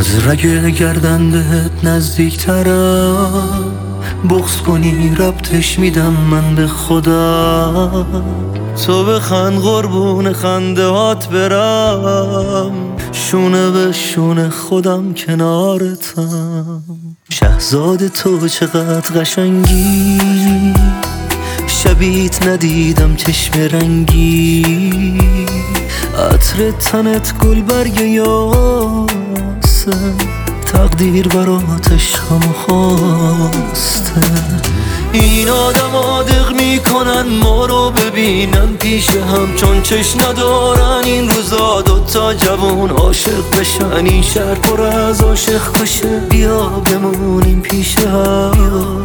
از رگ گردن بهت نزدیکترم، بغض کنی ربطش میدم من به خدا. تو بخند قربون خنده هات برم، شونه به شونه خودم کنارتم. شهزاد تو چقدر قشنگی، شبیت ندیدم چشم رنگی. عطر تنت گل برگ یاسه، تقدیر برات عشقمو خواسته. این آدم دق میکنن ما رو ببینن پیش هم، چون چشم ندارن این روزا دوتا جوون عاشق بشن. این شهر پر از عاشق بشه، بیا بمونیم پیش هم.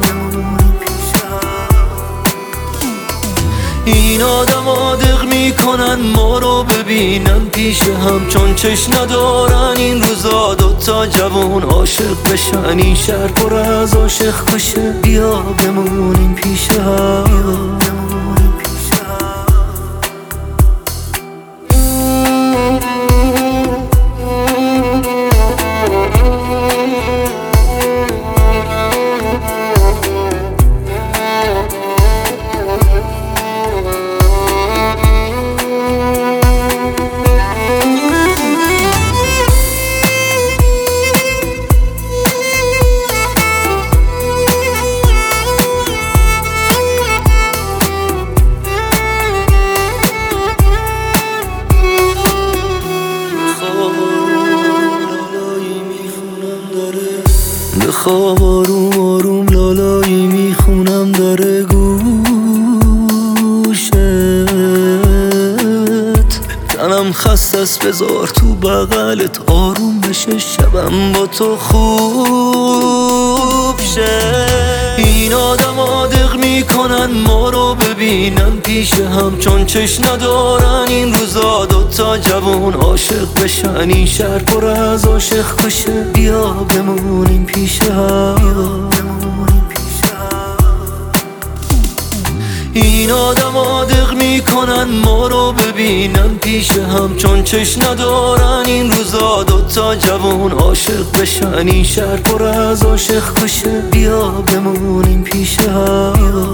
این آدم دق میکنن ما رو ببینن پیش هم، چون چشم ندارن این روزا دوتا جوون عاشق بشن. این شهر پر از عاشق بشه، بیا بمونیم پیش هم. بخواب آروم آروم لالایی میخونم داره گوشت. تنم خسته است بذار تو بغلت آروم بشه، شبم با تو خوب شه. این آدم دق میکنن ما رو ببینن پیش هم، چون چشم ندارن این روزا دوتا جوون عاشق بشن. این شهر پر از عاشق بشه، بیا بمونیم پیش هم. این آدم دق میکنن ما رو ببینن پیش هم، چون چشم ندارن این روزا دوتا جوون عاشق بشن. این شهر پر از عاشق بشه، بیا بمونیم پیش هم.